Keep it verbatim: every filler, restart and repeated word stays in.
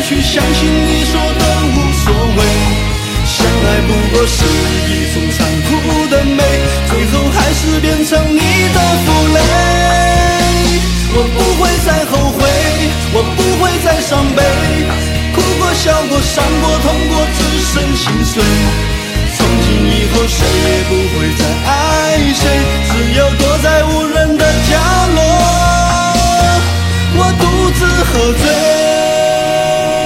去相信你说的无所谓。相爱不过是一种残酷的美，最后还是变成你的负累。我不会再后悔，我不会再伤悲，哭过笑过伤过痛过，只剩心碎。从今以后谁也不会